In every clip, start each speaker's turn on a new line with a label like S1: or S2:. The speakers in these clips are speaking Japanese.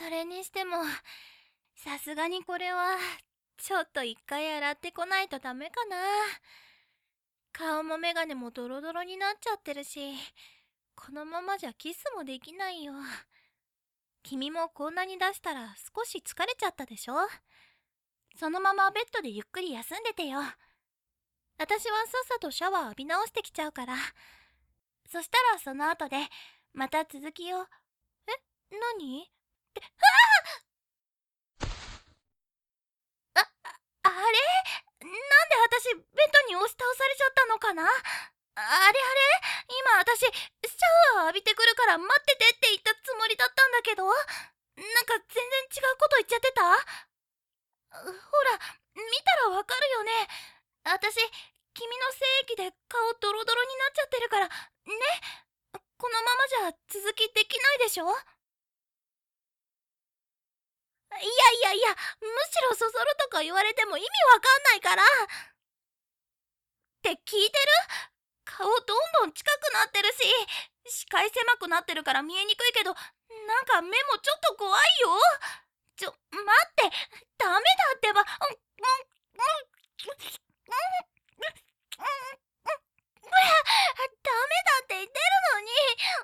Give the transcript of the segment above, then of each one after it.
S1: それにしても、さすがにこれは、ちょっと一回洗ってこないとダメかな。顔もメガネもドロドロになっちゃってるし、このままじゃキスもできないよ。君もこんなに出したら少し疲れちゃったでしょ。そのままベッドでゆっくり休んでてよ。私はさっさとシャワー浴び直してきちゃうから。そしたらその後で、また続きを。何って、あれなんで私、ベッドに押し倒されちゃったのかな。今私、シャワー浴びてくるから待っててって言ったつもりだったんだけど、なんか全然違うこと言っちゃってた。ほら、見たらわかるよね。私、君の精液で顔ドロドロになっちゃってるから、ね。このままじゃ続きできないでしょ。むしろそそるとか言われても意味わかんないから。って聞いてる？顔どんどん近くなってるし、視界狭くなってるから見えにくいけど、なんか目もちょっと怖いよ。待って、ダメだってば。ダメだって言ってるのに。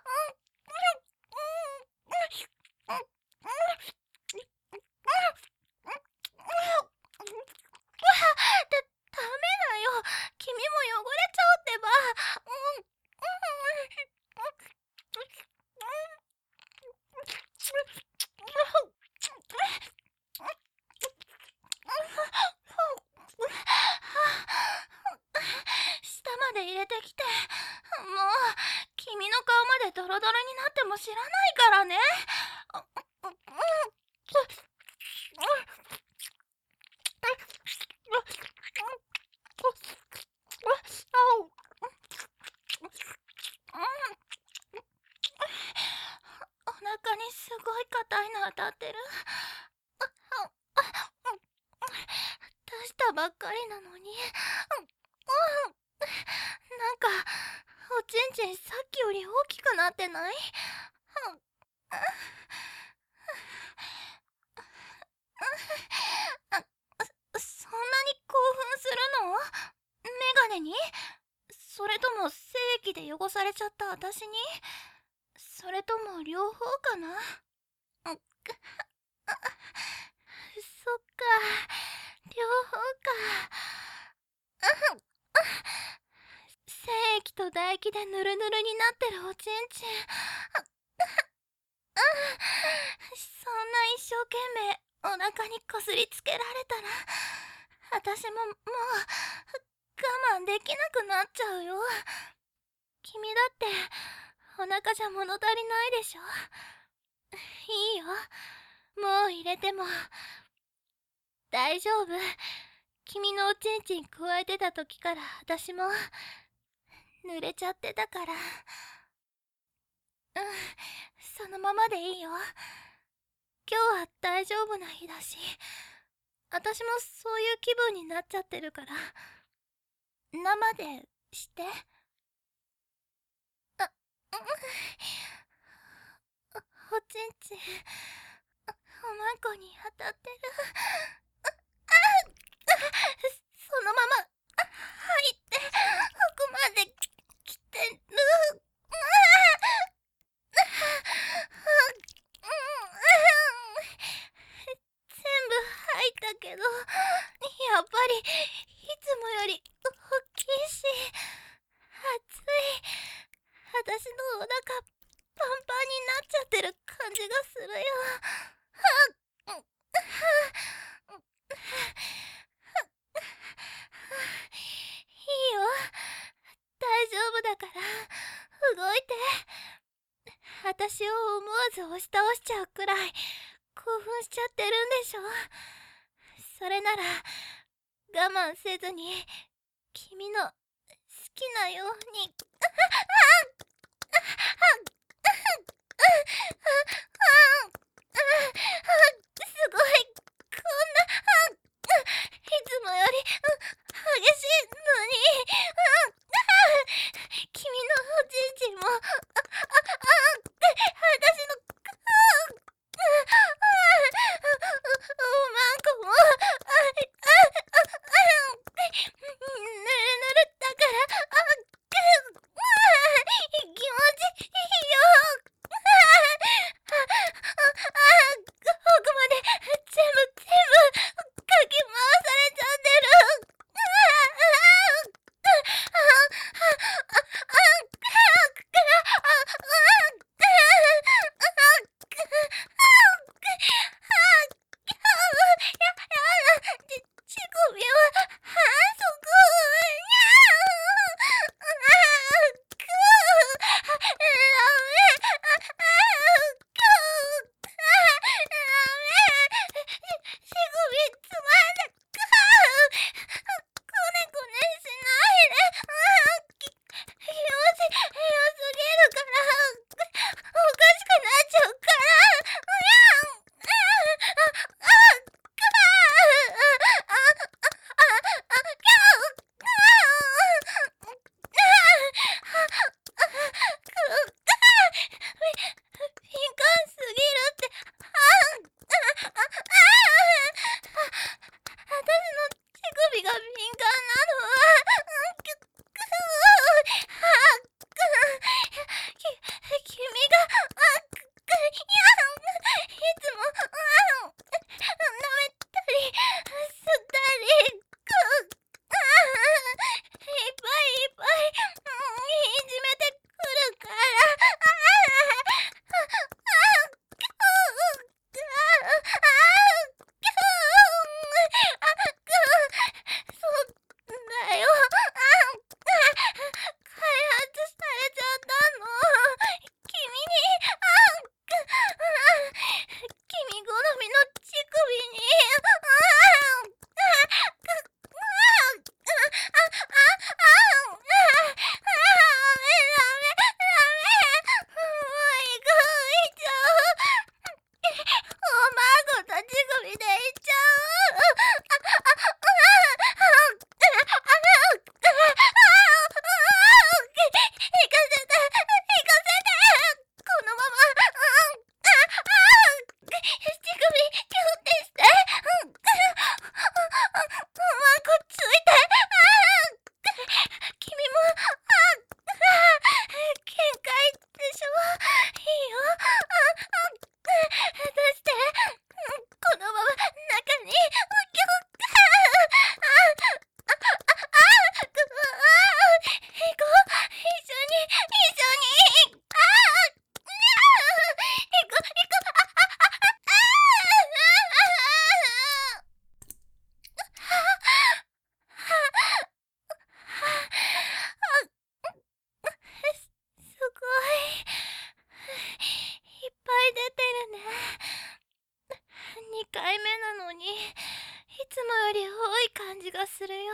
S1: ダメだよ。君も汚れちゃうってば。下まで入れてきて。もう、君の顔までドロドロになっても知らないからね。お腹にすごい硬いの当たってる。出したばっかりなのに。なんか、おちんちんさっきより大きくなってない？そんなに興奮するの？メガネに？それとも精液で汚されちゃった私に？それとも両方かな？そっか、両方か。精液と唾液でヌルヌルになってるおちんちん。そんな一生懸命お腹にこすりつけられたら、私ももう我慢できなくなっちゃうよ。君だってお腹じゃ物足りないでしょ。いいよ、もう入れても大丈夫。君のおちんちんくわえてた時から私も濡れちゃってたから。そのままでいいよ。今日は大丈夫な日だし、私もそういう気分になっちゃってるから、生でして。おちんちん、おまんこに当たってる。そのまま入って奥まで来てる。全部入ったけど、やっぱりいつもより大きいし、熱い。私のお腹パンパンになっちゃってる感じがするよ。いいよ、大丈夫だから動いて。私を思わず押し倒しちゃうくらい興奮しちゃってるんでしょ。それなら我慢せずに君の好きなように。すごい、こんないつもより激しいのに。君のおちんちんも私のじがするよ。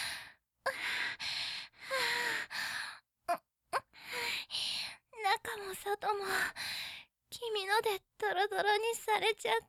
S1: 中も外も君のでドロドロにされちゃった。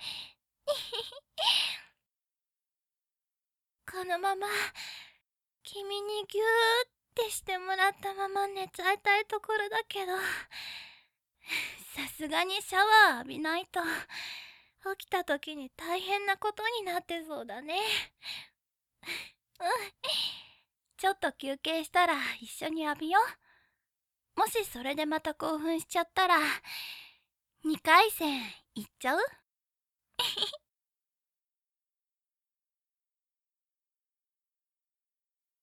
S1: このまま君にギューってしてもらったまま寝ちゃいたいところだけど、さすがにシャワー浴びないと起きた時に大変なことになってそうだね。うん、ちょっと休憩したら一緒に浴びよう。もしそれでまた興奮しちゃったら2回戦行っちゃう？